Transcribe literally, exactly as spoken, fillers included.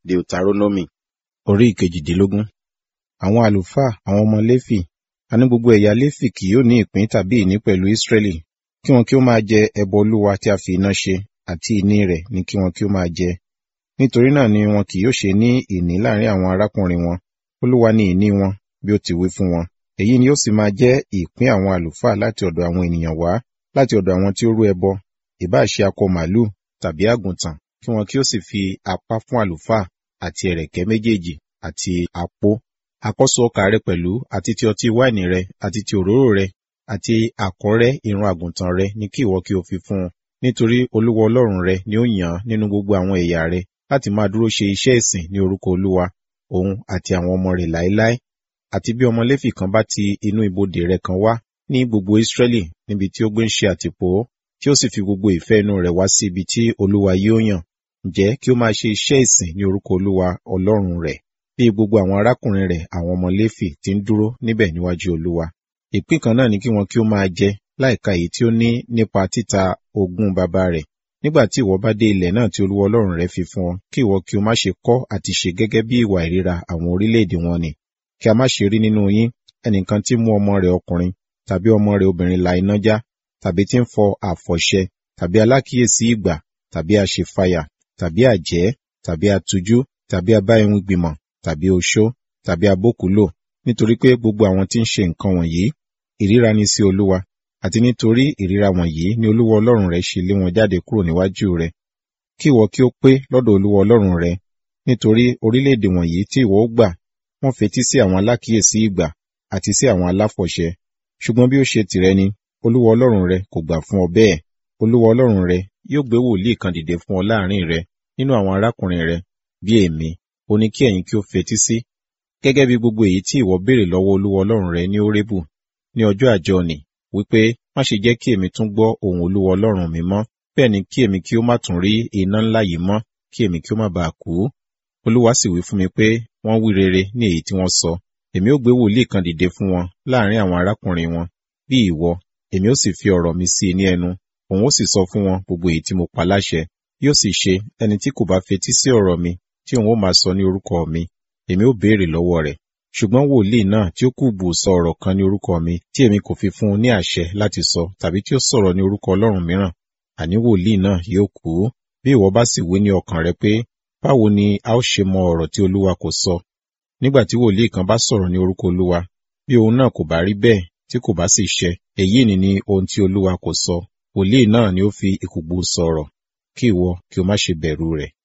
Deuteronomy orí ìkejìdínlógún. Àwọn àlùfáà, àwọn ọmọ Léfì, àní gbogbo ẹ̀yà Léfì kì yóò ní ìpín tàbí ìní pẹ̀lú Israẹli, kí wọn kí ó máa jẹ ẹbọ Olúwa tí a fi iná ṣe, àti ìní rẹ̀ ni kí wọn kí ó máa jẹ. Nítorí náà ni wọn kì yóò ṣe ní ìní láàrin àwọn arákùnrin wọn, Olúwa ni ìní wọn, bí ó ti wí fún wọn. Èyí ni ó sì máa jẹ́ ìpín àwọn àlùfáà láti ọ̀dọ̀ àwọn ènìyàn wá, láti ọ̀dọ̀ àwọn tí ó rú ẹbọ, ìbá ṣe akọ màlúù tàbí àgùntàn, kí wọn kí ó sì fi apá fún àlùfáà, àti ẹ̀rẹ̀kẹ́ méjèèjì, àti apó. Àkọ́so ọkà rẹ pẹ̀lú, àti ti ọtí wáìnì rẹ, àti ti òróró rẹ, àti àkọ́rẹ́ irun àgùntàn rẹ ni kí ìwọ kí o fi fún un. Nítorí Olúwa Ọlọ́run rẹ ni ó yàn án nínú gbogbo àwọn ẹ̀yà rẹ láti máa dúró ṣe iṣẹ́ ìsìn ní orúkọ Olúwa, òun àti àwọn ọmọ rẹ̀ láéláé. Àti bí ọmọ Léfì kan bá ti inú ibodè rẹ̀ kan wá ní gbogbo Israẹli, níbi tí ó gbé ń ṣe àtìpó, tí ó sì fi gbogbo ìfẹ́ inú rẹ̀ wá sí ibi tí Olúwa yóò yàn, ǹjẹ́ kí ó máa ṣe iṣẹ́ ìsìn ní orúkọ Olúwa Ọlọ́run rẹ̀, bí gbogbo àwọn arákùnrin rẹ̀ àwọn ọmọ Léfì ti ń dúró níbẹ̀ níwájú Olúwa. Ìpín kan náà ni kí wọn kí ó máa jẹ, láìka èyí tí ó ní nípa títa ogún baba rẹ̀. Nígbà tí ìwọ bá dé ilẹ̀ náà tí Olúwa Ọlọ́run rẹ fi fún ọ, kí ìwọ kí o má ṣe kọ́ àti ṣe gẹ́gẹ́ bí ìwà ìríra àwọn orílẹ̀-èdè wọn ni. Kí a má ṣe rí nínú yín ẹnìkan tí mú ọmọ rẹ̀ ọkùnrin tàbí ọmọ rẹ̀ obìnrin la iná já, tàbí tí ń fọ àfọ̀ṣẹ, tàbí alákíyèsí ìgbà, tàbí aṣèfàyà, tàbí àjẹ́, tàbí atújú, tàbí abáirun gbìmọ̀, tàbí oṣó, tàbí abókùúlò, nítorí pé gbogbo àwọn tí ń ṣe nǹkan wọ̀nyí ìríra ni sí Olúwa, àti nítorí ìríra wọ̀nyí ni Olúwa Ọlọ́run rẹ ṣe lé wọn jáde kúrò níwájú rẹ. Kí ìwọ kí ó pé lọ́dọ̀ Olúwa Ọlọ́run rẹ, nítorí orílẹ̀-èdè wọ̀nyí tí ìwọ ó gbà, wọ́n fetí sí àwọn alákíyèsí ìgbà àti sí àwọn aláfọ̀ṣẹ. Ṣùgbọ́n bí ó ṣe tìrẹ ni, Olúwa Ọlọ́run rẹ kò gbà fún ọ bẹ́ẹ̀. Olúwa Ọlọ́run rẹ yóò gbé wòlíì kan dìde fún ọ láàrin rẹ nínú àwọn arákùnrin rẹ, bí èmi, ó ní kí ẹ̀yin kí ó fetí sí. Gẹ́gẹ́ bí gbogbo èyí tí ìwọ béèrè lọ́wọ́ Olúwa Ọlọ́run rẹ ní Hórébù, ní ọjọ́ àjọní, wípé, má ṣe jẹ́ kí èmi tún gbọ́ ohùn Olúwa Ọlọ́run mi mọ́, bẹ́ẹ̀ ni kí èmi kí ó má tún rí iná ńlá yìí mọ́, kí èmi kí ó má baà kú. Olúwa sì wí fún mi pé, wọ́n wí rere ní èyí tí wọ́n sọ. Èmi ó gbé wòlíì kan dìde fún wọn láàrin àwọn arákùnrin wọn, bí ìwọ, èmi ó sì fi ọ̀rọ̀ mi sí i ní ẹnu, òun ó sì sọ fún wọn gbogbo èyí tí mo pa láṣẹ. Yóò sì ṣe, ẹni tí kò bá fetí sí ọ̀rọ̀ mi, tí òun ó máa sọ ní orúkọ mi, èmi ó béèrè lọ́wọ́ rẹ̀. Ṣùgbọ́n wòlíì náà tí ó kù bù sọ ọ̀rọ̀ kan ní orúkọ mi, tí èmi kò fi fún un ní àṣẹ láti sọ, tàbí tí ó sọ̀rọ̀ ní orúkọ ọlọ́run mìíràn, àní wòlíì náà yóò kú. Bí ìwọ bá sì wí ní ọkàn rẹ pé, báwo ni a ó ṣe mọ ọ̀rọ̀ tí Olúwa kò sọ? Nígbà tí wòlíì kan bá sọ̀rọ̀ ní orúkọ Olúwa, bí ohun náà kò bá rí bẹ́ẹ̀, tí kò bá sì ṣẹ, èyí ni ni ohun tí Olúwa kò sọ, wòlíì náà ni ó fi ìkùùgbù sọ̀rọ̀. Kí ìwọ kí o má ṣe bẹ̀rù rẹ̀.